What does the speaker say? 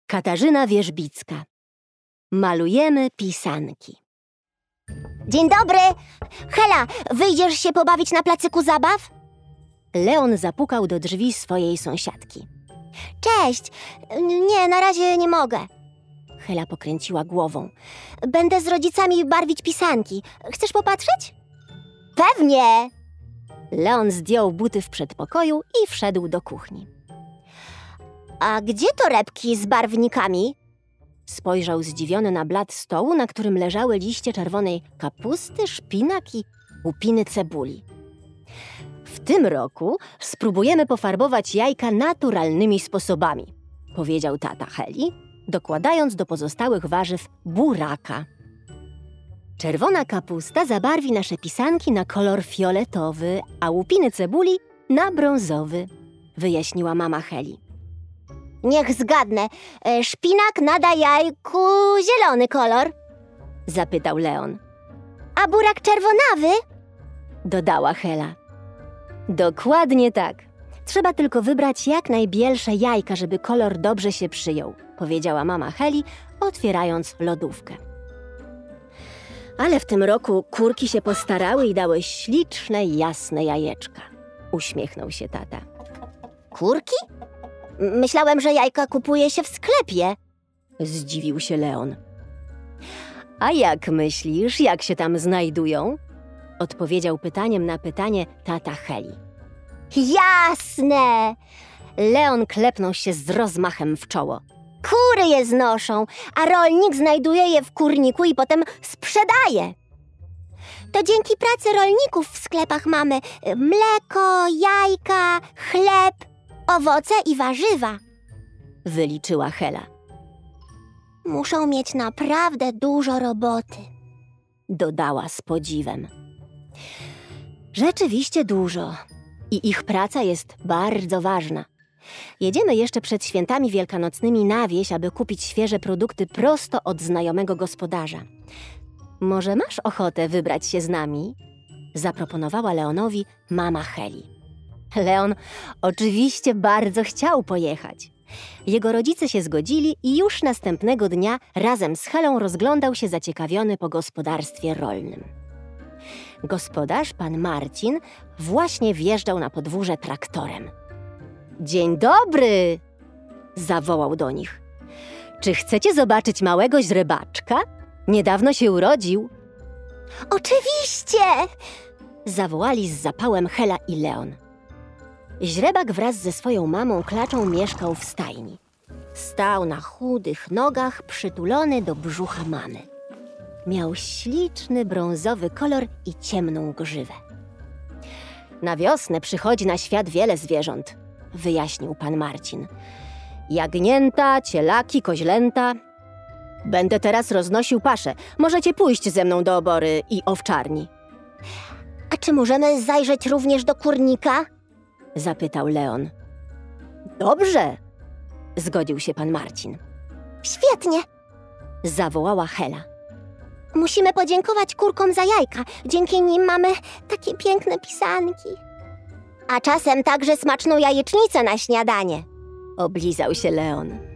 Katarzyna Wierzbicka. Malujemy pisanki. Dzień dobry! Hela, wyjdziesz się pobawić na placyku zabaw? Leon zapukał do drzwi swojej sąsiadki. Cześć! Nie, na razie nie mogę. Hela pokręciła głową. Będę z rodzicami barwić pisanki. Chcesz popatrzeć? Pewnie! Leon zdjął buty w przedpokoju i wszedł do kuchni. A gdzie torebki z barwnikami? Spojrzał zdziwiony na blat stołu, na którym leżały liście czerwonej kapusty, szpinak i łupiny cebuli. W tym roku spróbujemy pofarbować jajka naturalnymi sposobami, powiedział tata Heli, dokładając do pozostałych warzyw buraka. Czerwona kapusta zabarwi nasze pisanki na kolor fioletowy, a łupiny cebuli na brązowy, wyjaśniła mama Heli. Niech zgadnę, szpinak nada jajku zielony kolor? Zapytał Leon. A burak czerwonawy? Dodała Hela. Dokładnie tak. Trzeba tylko wybrać jak najbielsze jajka, żeby kolor dobrze się przyjął, powiedziała mama Heli, otwierając lodówkę. Ale w tym roku kurki się postarały i dały śliczne, jasne jajeczka. Uśmiechnął się tata. Kurki? Myślałem, że jajka kupuje się w sklepie. Zdziwił się Leon. A jak myślisz, jak się tam znajdują? Odpowiedział pytaniem na pytanie tata Heli. Jasne! Leon klepnął się z rozmachem w czoło. Kury je znoszą, a rolnik znajduje je w kurniku i potem sprzedaje. To dzięki pracy rolników w sklepach mamy mleko, jajka, chleb, owoce i warzywa. Wyliczyła Hela. Muszą mieć naprawdę dużo roboty. Dodała z podziwem. Rzeczywiście dużo. I ich praca jest bardzo ważna. Jedziemy jeszcze przed świętami wielkanocnymi na wieś, aby kupić świeże produkty prosto od znajomego gospodarza. Może masz ochotę wybrać się z nami? Zaproponowała Leonowi mama Heli. Leon oczywiście bardzo chciał pojechać. Jego rodzice się zgodzili i już następnego dnia razem z Helą rozglądał się zaciekawiony po gospodarstwie rolnym. Gospodarz, pan Marcin, właśnie wjeżdżał na podwórze traktorem. Dzień dobry! Zawołał do nich. Czy chcecie zobaczyć małego źrebaczka? Niedawno się urodził. Oczywiście! Zawołali z zapałem Hela i Leon. Źrebak wraz ze swoją mamą Klaczą mieszkał w stajni. Stał na chudych nogach, przytulony do brzucha mamy. Miał śliczny brązowy kolor i ciemną grzywę. Na wiosnę przychodzi na świat wiele zwierząt, wyjaśnił pan Marcin. Jagnięta, cielaki, koźlęta. Będę teraz roznosił paszę. Możecie pójść ze mną do obory i owczarni. A czy możemy zajrzeć również do kurnika? Zapytał Leon. Dobrze, zgodził się pan Marcin. Świetnie! Zawołała Hela. Musimy podziękować kurkom za jajka. Dzięki nim mamy takie piękne pisanki. A czasem także smaczną jajecznicę na śniadanie. Oblizał się Leon.